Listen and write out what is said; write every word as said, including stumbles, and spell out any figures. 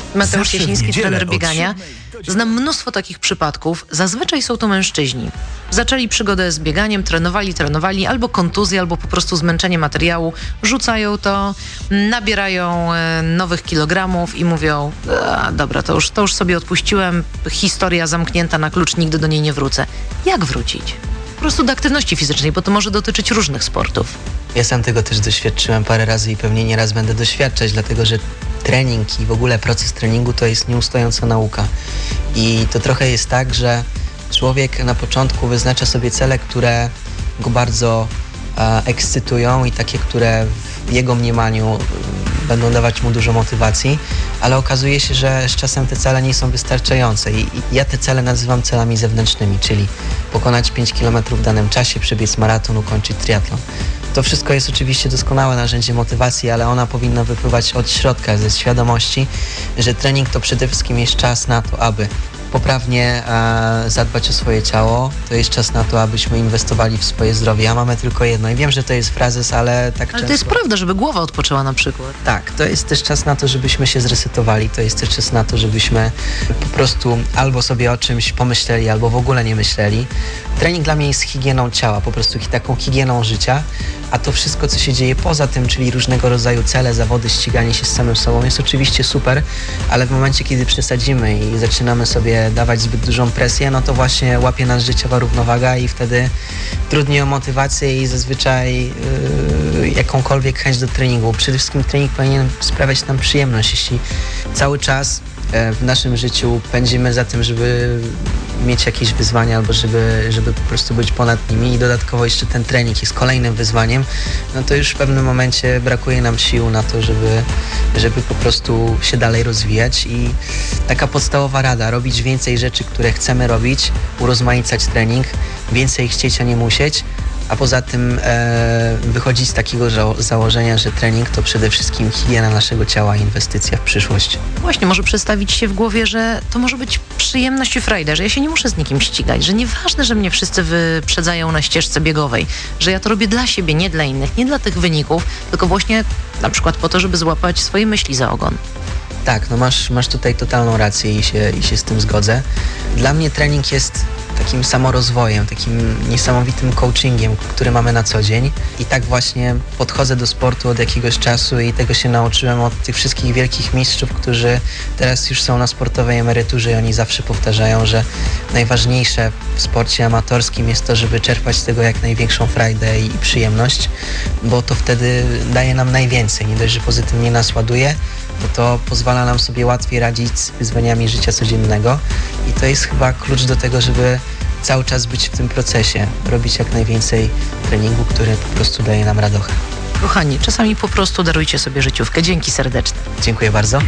Mateusz Zawsze w Jasiński, niedzielę trener od biegania. Znam mnóstwo takich przypadków. Zazwyczaj są to mężczyźni. Zaczęli przygodę z bieganiem, trenowali, trenowali, albo kontuzje, albo po prostu zmęczenie materiału. Rzucają to, nabierają e, nowych kilogramów i mówią, a, dobra, to już, to już sobie odpuściłem, historia zamknięta na klucz, nigdy do niej nie wrócę. Jak wrócić? Po prostu do aktywności fizycznej, bo to może dotyczyć różnych sportów. Ja sam tego też doświadczyłem parę razy i pewnie nieraz będę doświadczać, dlatego że trening i w ogóle proces treningu to jest nieustająca nauka. I to trochę jest tak, że człowiek na początku wyznacza sobie cele, które go bardzo e, ekscytują i takie, które w jego mniemaniu będą dawać mu dużo motywacji, ale okazuje się, że z czasem te cele nie są wystarczające i, i ja te cele nazywam celami zewnętrznymi, czyli pokonać pięć kilometrów w danym czasie, przebiec maraton, ukończyć triatlon. To wszystko jest oczywiście doskonałe narzędzie motywacji, ale ona powinna wypływać od środka, ze świadomości, że trening to przede wszystkim jest czas na to, aby poprawnie e, zadbać o swoje ciało. To jest czas na to, abyśmy inwestowali w swoje zdrowie. A mamy tylko jedno. I wiem, że to jest frazes, ale tak Ale często... to jest prawda, żeby głowa odpoczęła na przykład. Tak, to jest też czas na to, żebyśmy się zresetowali. To jest też czas na to, żebyśmy po prostu albo sobie o czymś pomyśleli, albo w ogóle nie myśleli. Trening dla mnie jest higieną ciała, po prostu taką higieną życia, a to wszystko, co się dzieje poza tym, czyli różnego rodzaju cele, zawody, ściganie się z samym sobą, jest oczywiście super, ale w momencie, kiedy przesadzimy i zaczynamy sobie dawać zbyt dużą presję, no to właśnie łapie nas życiowa równowaga i wtedy trudniej o motywację i zazwyczaj yy, jakąkolwiek chęć do treningu. Przede wszystkim trening powinien sprawiać nam przyjemność. Jeśli cały czas w naszym życiu pędzimy za tym, żeby mieć jakieś wyzwania albo żeby, żeby po prostu być ponad nimi i dodatkowo jeszcze ten trening jest kolejnym wyzwaniem, no to już w pewnym momencie brakuje nam sił na to, żeby, żeby po prostu się dalej rozwijać i taka podstawowa rada, robić więcej rzeczy, które chcemy robić, urozmaicać trening, więcej chcieć, a nie musieć, a poza tym e, wychodzić z takiego ża- założenia, że trening to przede wszystkim higiena naszego ciała i inwestycja w przyszłość. Właśnie, może przedstawić się w głowie, że to może być przyjemność i frajda, że ja się nie muszę z nikim ścigać, że nieważne, że mnie wszyscy wyprzedzają na ścieżce biegowej, że ja to robię dla siebie, nie dla innych, nie dla tych wyników, tylko właśnie na przykład po to, żeby złapać swoje myśli za ogon. Tak, no masz, masz tutaj totalną rację i się, i się z tym zgodzę. Dla mnie trening jest takim samorozwojem, takim niesamowitym coachingiem, który mamy na co dzień. I tak właśnie podchodzę do sportu od jakiegoś czasu i tego się nauczyłem od tych wszystkich wielkich mistrzów, którzy teraz już są na sportowej emeryturze i oni zawsze powtarzają, że najważniejsze w sporcie amatorskim jest to, żeby czerpać z tego jak największą frajdę i przyjemność, bo to wtedy daje nam najwięcej. Nie dość, że pozytywnie nas ładuje, bo to pozwala nam sobie łatwiej radzić z wyzwaniami życia codziennego i to jest chyba klucz do tego, żeby cały czas być w tym procesie, robić jak najwięcej treningu, który po prostu daje nam radochę. Kochani, czasami po prostu darujcie sobie życiówkę. Dzięki serdeczne. Dziękuję bardzo.